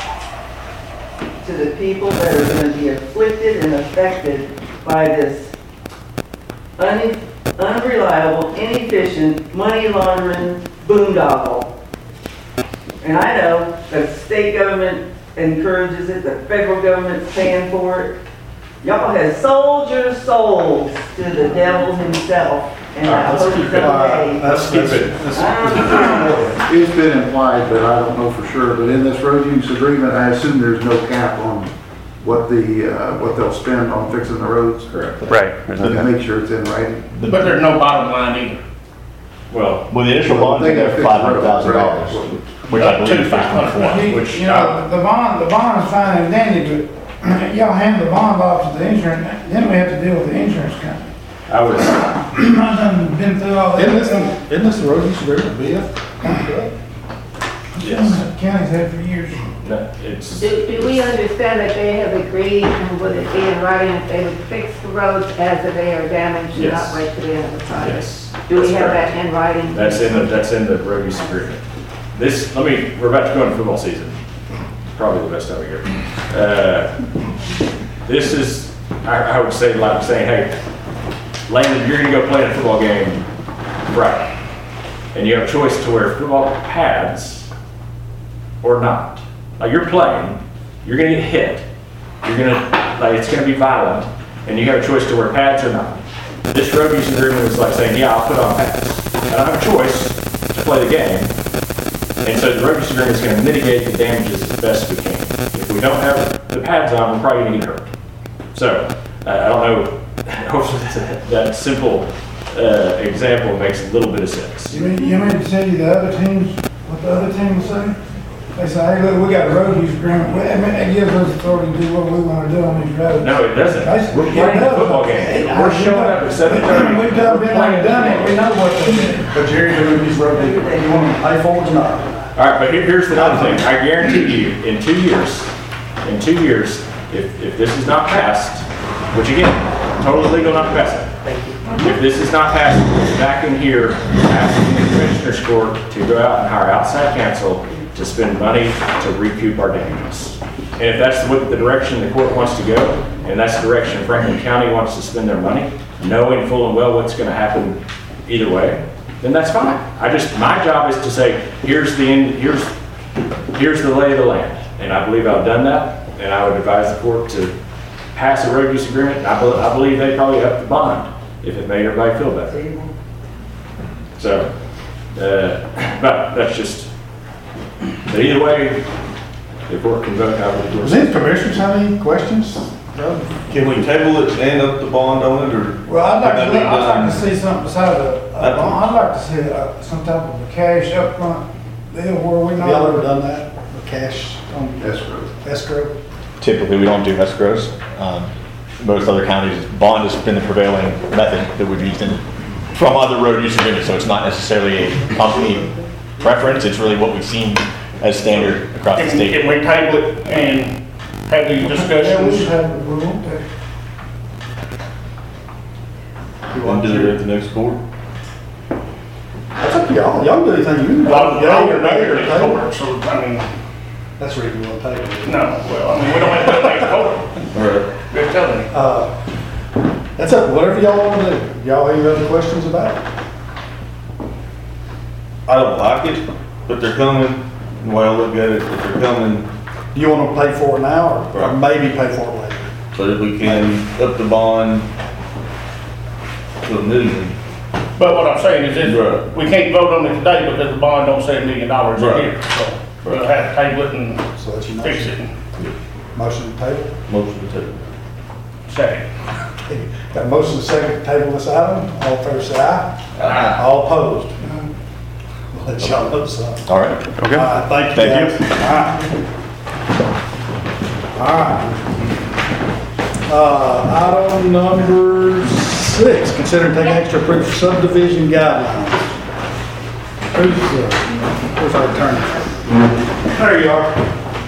to the people that are going to be afflicted and affected by this un- unreliable, inefficient, money laundering boondoggle. And I know that the state government encourages it, the federal government's paying for it. Y'all have sold your souls to the devil himself. And I hope someday. Let's keep it. It's been implied, but I don't know for sure, but in this road use agreement, I assume there's no cap on what the, uh, what they'll spend on fixing the roads. Correct. Right. there's no But cap. make sure it's in writing. But there's no bottom line either. Well, Well, the initial bond, they got five hundred thousand dollars, which I believe is twenty-four. which, You know, the bond, the bond's fine and dandy, but y'all hand the bond off to the insurance, then we have to deal with the insurance company. I would, I've done been through all that. Isn't this, isn't this the road use agreement, B F? yes, County's had for years. no, it's, Do, do we understand that they have agreed, and would it be in writing, if they would fix the roads as they are damaged and Yes. not wait to the end of the project? yes. Do we That's have correct. that in writing? That's in the, that's in the road use agreement. This, let me, we're about to go into football season. Probably the best time of year. Uh, This is, I, I would say, like saying, hey, Landon, you're gonna go play in a football game Friday. And you have a choice to wear football pads or not. Like you're playing, you're gonna get hit. You're gonna, like it's gonna be violent, and you have a choice to wear pads or not. This road use agreement is like saying, yeah, I'll put on pads. I don't have a choice to play the game. And so the road use agreement is going to mitigate the damages as best we can. If we don't have the pads on, we're probably going to get hurt. So uh, I don't know, hopefully that, that simple uh, example makes a little bit of sense. You mean, you mean to tell you the other teams, what the other team will say? They say, hey, look, we got a road use agreement. Well, I mean, that gives us authority to do what we want to do on these roads. No, it doesn't. Basically, We're playing it a does. football game. We're showing up at seven thirty. We've done, been there, done it, we know what to do. But Jerry, the use road, you want to pay for it or not? All right, but here, here's the other thing. I guarantee you, in two years, in two years, if, if this is not passed, which again, totally legal not to pass it. If this is not passed, we're back in here asking the Commissioners Court to go out and hire outside counsel to spend money to recoup our damages. And if that's what the direction the court wants to go, and that's the direction Franklin County wants to spend their money, knowing full and well what's going to happen either way, then that's fine. I just, my job is to say, here's the end, here's, here's the lay of the land. And I believe I've done that, and I would advise the court to pass a road use agreement. I, be, I believe they probably up the bond if it made everybody feel better. So, uh, but that's just, but either way, the court can vote how we do it. Does any commissioners have any questions? Can we table it and up the bond on it, or? Well, I'd like can to, that be I'd like to done? see something beside a, a bond. I'd like to see uh some type of a cash upfront deal where we know. Have y'all ever done that, the cash on Escrow. escrow? Typically, we don't do escrows. Um, most other counties, bond has been the prevailing method that we've used in, from other road use agreements, so it's not necessarily a company preference, it's really what we've seen as standard across the Can state. can we table it and have these Yeah, we discussions? should have, we won't take. You want to do it at the next court? That's up to y'all. Y'all can do anything you A lot want. of Y'all them can are make it next table. court, so, I mean, That's the reason we want to table it. no, well, I mean, we don't have to do it next court. Right. They're telling you. Uh, That's up, whatever y'all want to do. Y'all any other questions about it? I don't like it, but they're coming. The way I look at it, if they're coming, Do you want to pay for it now or- or Right. maybe pay for it later? so if we can up the bond to a million. But what I'm saying is this, Right. we can't vote on it today because the bond don't say a million dollars in Right. here. So we'll have to table it and So that's your fix motion. it. Motion to table? Motion to table. Second. Got a motion to second to table this item. All in favor say aye. Aye. All opposed? We'll let y'all know something. All right. All right, thank you. Thank you. guys. All right. All right. Uh, item number six, consider taking extra approval for subdivision guidelines. Who's, uh, where's our attorney? There you are.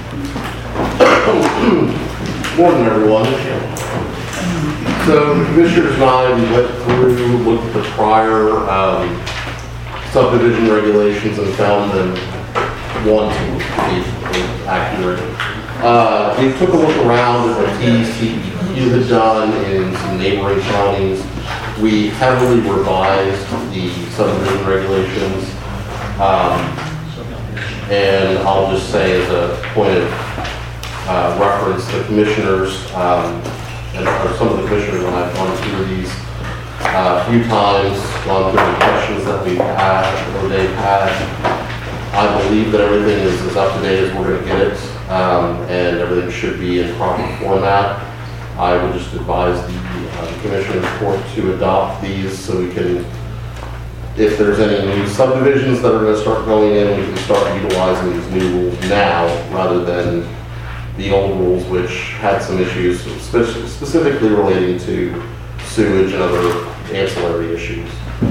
Morning, everyone. So the commissioners and I, we went through, looked at the prior um, subdivision regulations and found them wanting to be accurate. Uh, we took a look around at what T C E Q had done in some neighboring counties. We heavily revised the subdivision regulations. Um, and I'll just say as a point of uh, reference, the commissioners, um, and or some of the commissioners, when I've gone through these uh, a few times, gone through the questions that we've had or they've had, I believe that everything is as up to date as we're going to get it, um, and everything should be in proper format. I would just advise the uh, Commissioners Court to adopt these so we can, if there's any new subdivisions that are going to start going in, we can start utilizing these new rules now rather than the old rules, which had some issues spe- specifically relating to sewage and other ancillary issues.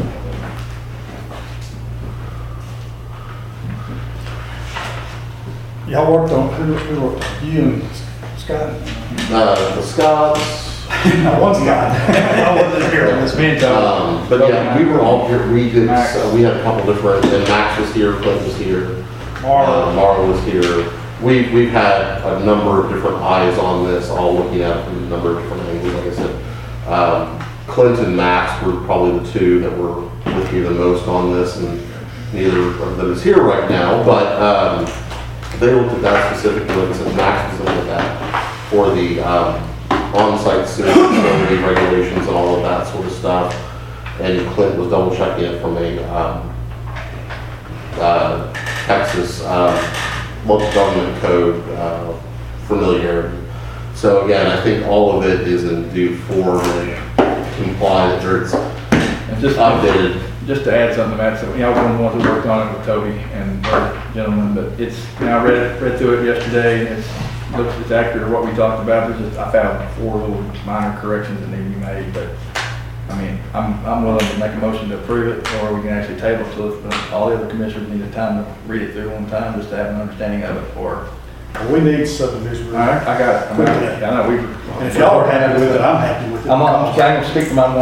Y'all worked on, who, who worked on, you and Scott? Uh, the Scotts. No, one Scott. I wasn't here on this meeting. Um, but yeah, we were all here, we did, uh, we had a couple different, and Max was here, Clint was here. Marla. Uh, Marla was here. We, we've had a number of different eyes on this, all looking at it from a number of different angles, like I said. Um, Clint and Max were probably the two that were with me the most on this, and neither of them is here right now, but, um, they looked at that specifically, like I said, Max was looking at that for the, um, on-site sewage facility regulations and all of that sort of stuff. And Clint was double checking it from a, um, uh, Texas, um, local government code, uh, familiarity. So again, I think all of it is in due form and compliant, or it's just updated. Just to add something to that, so, you know, I was one of the ones who worked on it with Toby and the other gentlemen, but it's, you know, I read, read through it yesterday, and it's, looks, it's accurate to what we talked about. There's just, I found four little minor corrections that need to be made, but, I mean, I'm, I'm willing to make a motion to approve it, or we can actually table it, so if all the other commissioners need the time to read it through one time, just to have an understanding of it, or. We need subdivision. All right, I got it. I, mean, I know, we. And if y'all are happy with it, I'm happy with it. I'm, I'm, I'm gonna speak to my one,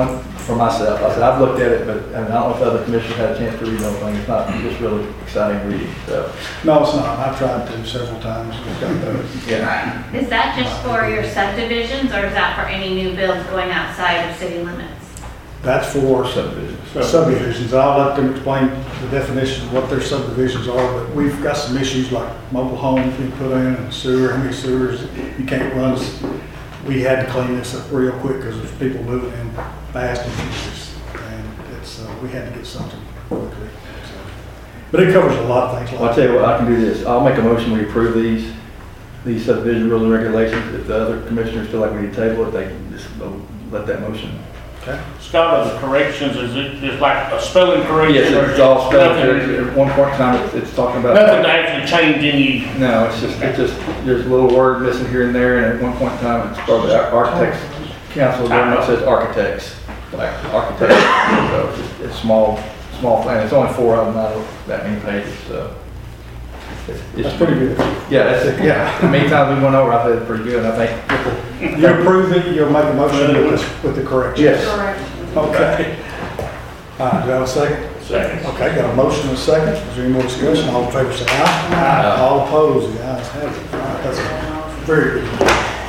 for myself. I said, I've looked at it, but I mean, I don't know if other commissioners had a chance to read anything. It's not just really exciting reading, so. No, it's not. I've tried to several times. It's got those. Yeah. Is that just for your subdivisions, or is that for any new builds going outside of city limits? That's for subdivisions. Subdivisions. I'll let them explain the definition of what their subdivisions are, but we've got some issues like mobile homes being put in and sewer, how many sewers you can't run. We had to clean this up real quick because there's people moving in fast and furious. And it's, uh, we had to get something quickly. So. But it covers a lot of things. Well, I'll tell you what, I can do this. I'll make a motion, we approve these, these subdivision rules and regulations. If the other commissioners feel like we need to table it, they can just let that motion. Okay. Scott, are the corrections, is it just like a spelling correction? Yes, it's all spelled. At one point in time, it's, it's talking about. Nothing to actually change any. No, it's just, it's just, there's a little word missing here and there, and at one point in time, it's probably our architects council, government says architects, like architects. So it's, just- it's small, small thing. It's only four of them, not that many pages, so. It's, it's That's pretty good. Yeah, that's it, yeah. The many times we went over, I thought it's pretty good, I think. You approve it, you'll make a motion with the, with the correction? Yes. Okay. All right, do I have a second? Second. Okay, got a motion and a second. Is there any more discussion? All in favor say aye. Aye. All opposed, the ayes have it. All right, that's very good.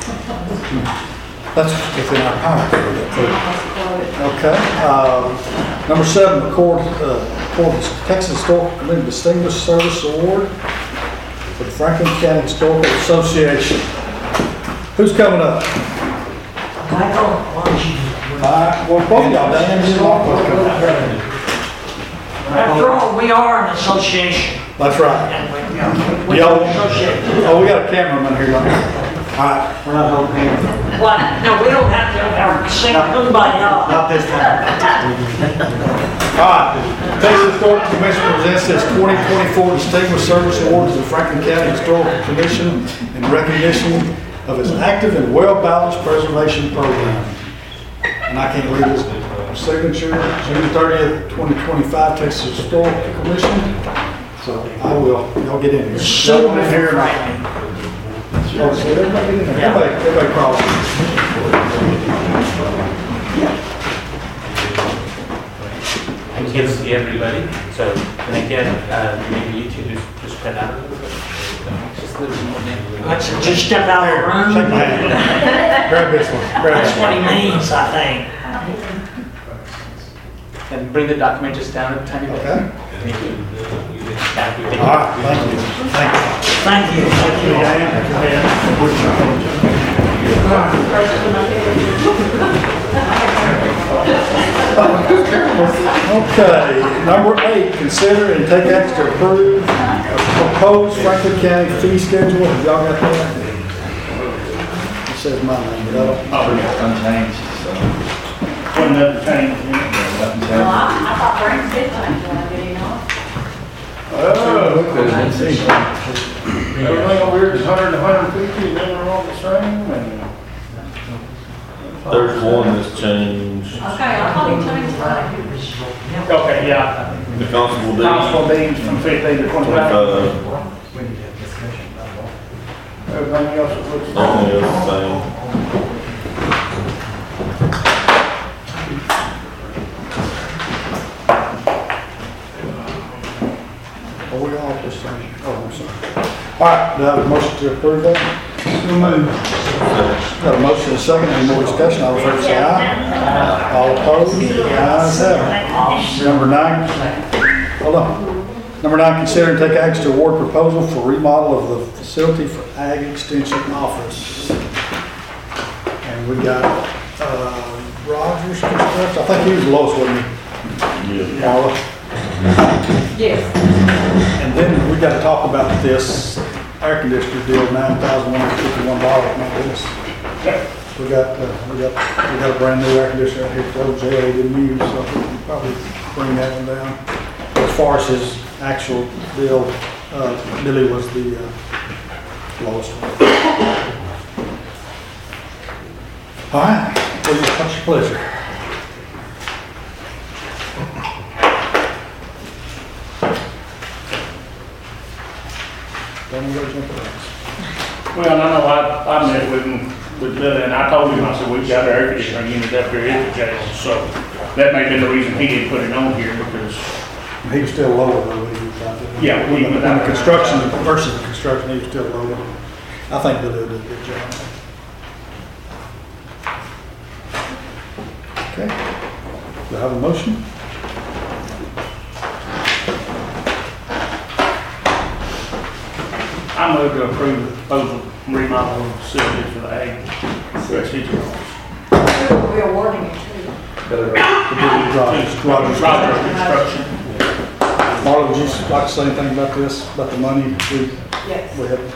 That's within our power. Okay, uh, number seven, record, uh, record the Texas Historical Committee Distinguished Service Award for the Franklin County Historical Association. Who's coming up? Michael, why don't you? All right, well, both of y'all, Dan, you want to come up? After all, we are an association. That's right. And we, you know, we Y'all- are an association. Oh, we got a cameraman here, don't we? All right, we're not holding hands. What? No, we don't have to have sing somebody up. Not this time. All right, Texas Historical Commission presents this twenty twenty-four Distinguished Service Award to the Franklin County Historical Commission in recognition of its active and well-balanced preservation program. And I can't read his signature, June thirtieth, twenty twenty-five, Texas Historical Commission. So I will, y'all get in here. Y'all get in here. Oh, so everybody get in there. Everybody, everybody cross. I can't see everybody, so can I get, uh, maybe you two just, just cut out a little bit? Just a little bit more than. Let's just step out of the room. Shake my hand. Grab this one. Grab That's this what one. he means, I think. And bring the document just down a tiny bit. Okay. Thank you. Thank you. All right, thank you. Thank you. Thank you, thank you. Okay, number eight, consider and take action to approve a proposed Franklin County fee schedule. Have y'all got that? It says my name, but I don't. Oh, yeah, unchanged, so. Wasn't nothing changed, you know? Nothing Well, changed. I, I thought Brent did like that, you know? Oh, everything over here is a hundred, a hundred and fifty, and then they're all the same, and. There's one that's changed. Okay, I thought he changed that. Okay, yeah. The constable did. Constable deeds from fifteen to twenty-five. Uh, Everything else looks the only same. other thing. Are we all just saying? Oh, I'm sorry. All right, do I have a motion to approve that? Got a motion and a second, any more discussion, all in favor say aye. All opposed, the ayes have it. Number nine, hold on. Number nine, consider and take action to award proposal for remodel of the facility for Ag Extension Office. And we got, uh, Rogers Construction, I think he was the lowest, wasn't he? Marla? Yes. And then we gotta talk about this air conditioner deal, nine thousand one hundred fifty-one dollars, my goodness. We got, uh, we got, we got a brand new air conditioner out here for old jail, he didn't use, so we can probably bring that one down. As far as his actual deal, uh, Billy was the, uh, lowest one. All right, what is, what's your pleasure? Don't go jump around. Well, I know I, I met with him, with Billy, and I told him, I said, we've got our air conditioning unit up here at the jail, so that may have been the reason he didn't put it on here, because, He was still lower though, when he was out there. Yeah, When he- the, when the construction versus the construction, he was still lower. I think they'll do a good job. Okay. Do I have a motion? I move to approve the proposal remodel of the facility for the ag. We're awarding it too. Rogers, Rogers. Rogers Construction. Marla, would you like to say anything about this, about the money? We- Yes. we have-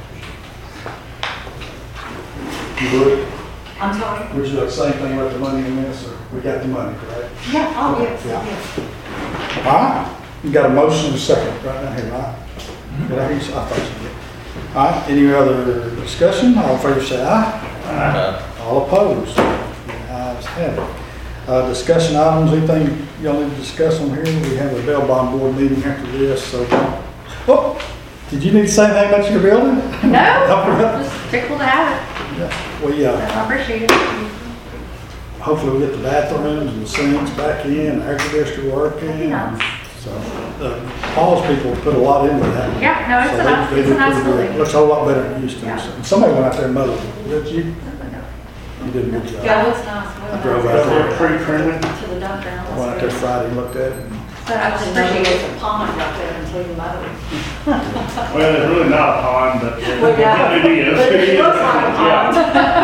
You would? I'm sorry? Would you like to say anything about the money in this, or we got the money, correct? Yeah, oh, yes, Yeah. yes. All right, you got a motion and a second right down here, right? Did I hear you? say- I thought you did. All right, any other discussion? All in favor say aye. Aye. All opposed? The ayes have it. Uh, discussion items, anything y'all need to discuss on here? We have a bail bond board meeting after this, so. Oh, did you need to say anything about your building? No, just tickled to have it. Yeah, we, uh, I appreciate it. hopefully we'll get the bathrooms and the sinks back in, air conditioner working. Nice. So, uh, Paul's people put a lot into that. Yeah, no, it's So a they- nice- they it's did a nice pretty good. building. Looks a whole lot better than it used to. Yeah. So, Somebody went out there and mowed it. Did you? You did a good job. Yeah, it looks nice. I drove out there. Pre-printed. To the dump ground. I went out there Friday and looked at it. But I just appreciate it's a pond right there until you mow it. Well, it's really not a pond, but Well, yeah. it is. But it looks like a pond.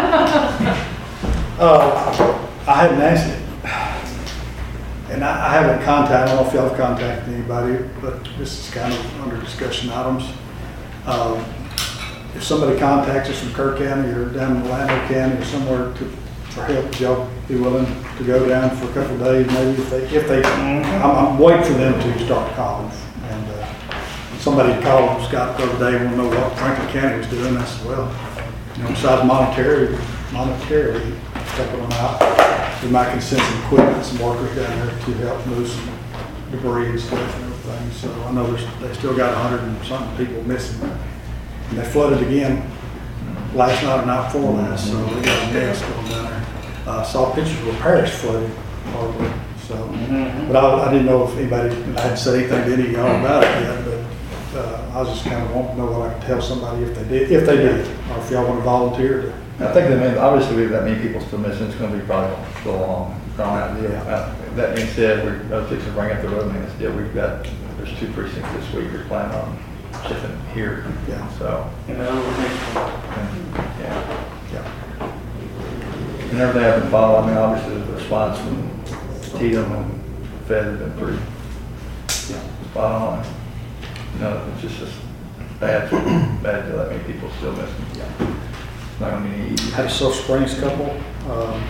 Uh, I hadn't asked it. And I, I haven't contacted, I don't know if y'all have contacted anybody, but this is kind of under discussion items. Um, If somebody contacts us from Kirk County or down in Orlando County or somewhere to, for help, would y'all be willing to go down for a couple of days, maybe if they, if they, I'm, I'm waiting for them to start calling. And, uh, somebody called Scott the other day, wanted to know what Franklin County was doing. I said, well, you know, besides monetary, monetarily helping them out, we might can send some equipment, some workers down there to help move some debris and stuff and everything. So I know there's, they still got a hundred and something people missing. And they flooded again last night or night before last, so they got a mess going down there. Uh, saw pictures where Paris flooded horribly, so. But I, I didn't know if anybody, I hadn't said anything to any of y'all about it yet, but, uh, I was just kind of wanting to know what I could tell somebody if they did, if they did, or if y'all want to volunteer to. I think that means, obviously, we have that many people still missing, it's gonna be probably still a long, drawn out deal. Uh, That being said, we're, I was fixing to bring up the road maintenance deal, we've got, there's two precincts this week we're planning on shipping here, Yeah. so. You know, and, Yeah. Yeah. And everything I've been following, I mean, obviously, the response from Tatum and Fed has been pretty spot on. You know, it's just, just bad, bad to that many people still missing. It's not gonna be any easy. Had a Silver Springs couple, um,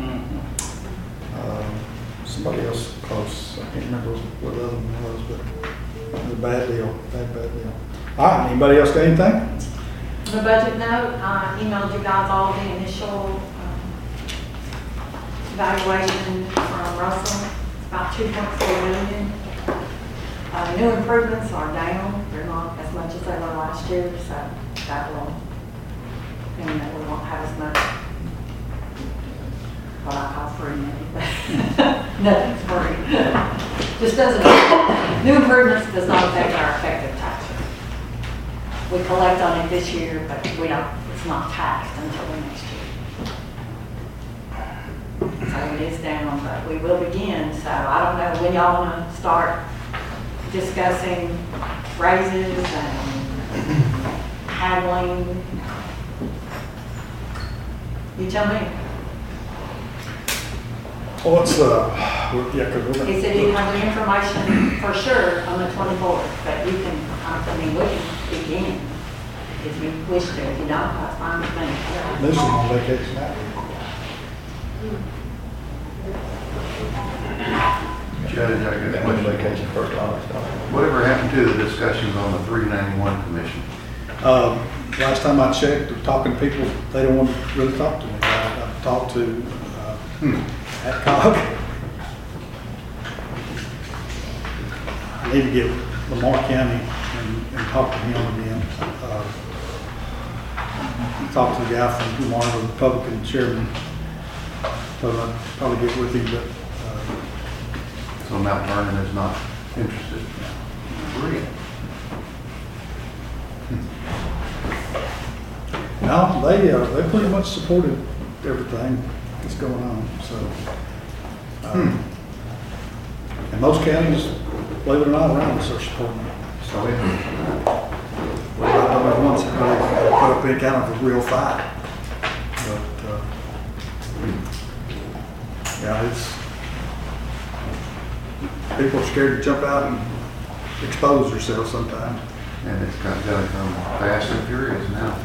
um, somebody else close, I can't remember what the other one was, but it was a bad deal, bad, bad deal. All right, anybody else got anything? The budget note, I emailed you guys all the initial um, evaluation from Russell. It's about two point four million. Uh, new improvements are down. They're not as much as they were last year, so that will, mean that we won't have as much, what I call free money, but nothing's free. Just doesn't, new improvements does not affect our effective tax rate. We collect on it this year, but we don't, it's not taxed until the next year. So it is down, but we will begin, so I don't know when y'all want to start discussing raises and handling. You tell me. Well, it's, uh, we're- yeah, 'cause we're. He said you have the information for sure on the twenty-fourth, but you can, I mean, we can begin if you wish to. If you don't, that's fine with me. This is on vacation now. Judge, I got a That question. went vacation first, August. Whatever happened to the discussions on the three ninety-one commission? Um, last time I checked, talking to people, they don't want to really talk to me. I, I talked to, uh, Hmm. Adcock. I need to get Lamar County and, and talk to him again. Uh, Talked to the guy from Lamar, the Republican chairman. So I'll probably get with him, but, uh, So Mount Vernon is not interested. Great. No, they, uh, they pretty much supported everything that's going on, so. um, And most counties, believe it or not, around us are supporting it. So it, we're not the only ones that really put up any kind of a real fight. But, uh, yeah, it's, people are scared to jump out and expose themselves sometimes. And it's got to come fast and furious now.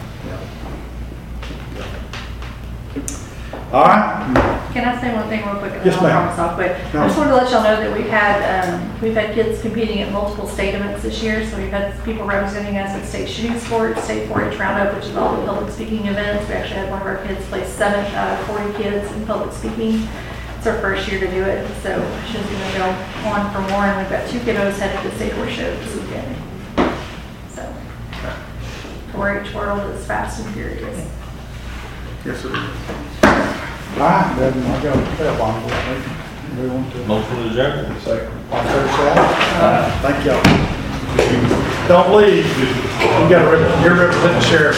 All right. Can I say one thing real quick? and Yes, then I'll ma'am. promise I'll quit. No. I just wanted to let y'all know that we've had, um, we've had kids competing at multiple state events this year. So we've had people representing us at state shooting sports, state four H roundup, which is all the public speaking events. We actually had one of our kids place seven, uh, forty kids in public speaking. It's our first year to do it, so she's gonna go on for more, and we've got two kiddos headed to state horse show this weekend. So, four H world is fast and furious. Yes, it is. All right, then I'll go help on it. We want to. Motion to adjourn. Second. All fair side? Thank y'all. Don't leave. You got to, you're representing the sheriff.